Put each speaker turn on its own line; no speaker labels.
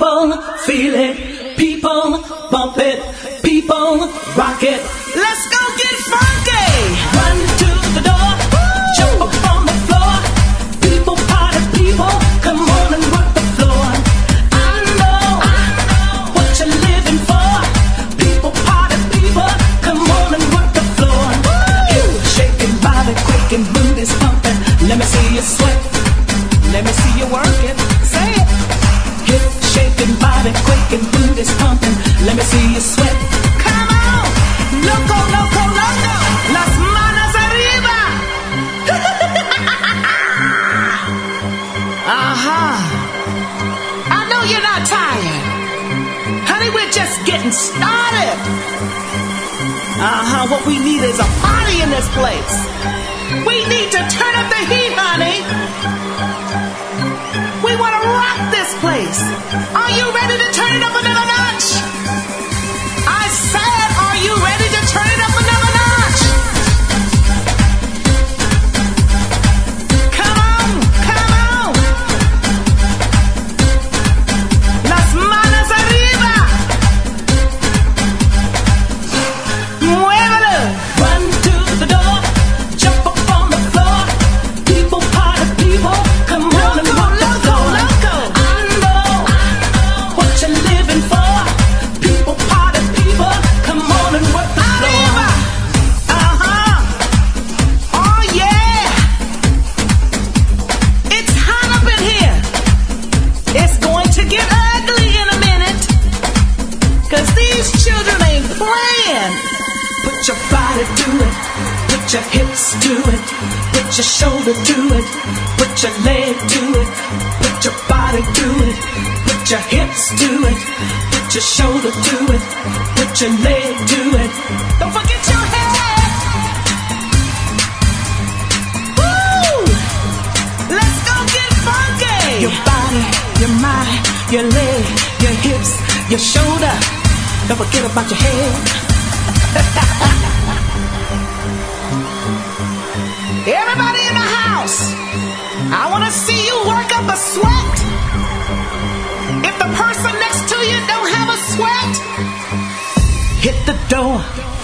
People feel it, people bump it, people rock it. Let's go get funky. Run to the door, jump up on the floor. People party, people, come on and rock the floor. I know what you're living for. People party, people, come on and rock the floor. Hips shaking, body quaking, booty's pumping. Let me see you sweat. Let me see you work it. Say it. Hip shaking, body quaking, booty's pumping. Let me see you sweat. Come on, loco, loco, loco. Las manos arriba. I know you're not tired, honey. We're just getting started. What we need is a party in this place. We need to turn up the heat, honey. We want to rock this place. Are you ready to turn it up another notch? I said, are you ready to turn it up another notch? Come on, come on. Las manos arriba. Muévelo. Run to the door, jump up on the floor. People party, people, come on and rock the floor. I know what you're living for. People party, people, come on and work the floor. Oh yeah. It's hot up in here. It's going to get ugly in a minute, 'cause these children ain't playing. Put your body to it, put your hips to it, put your shoulder to it, put your leg to it, put your body to it, put your hips to it, put your shoulder to it, put your leg to it. Don't forget your head. Woo! Let's go get funky. Your body, your mind, your leg, your hips, your shoulder. Don't forget about your head. Everybody in the house, I want to see you work up a sweat. If the person next to you don't have a sweat, hit the door.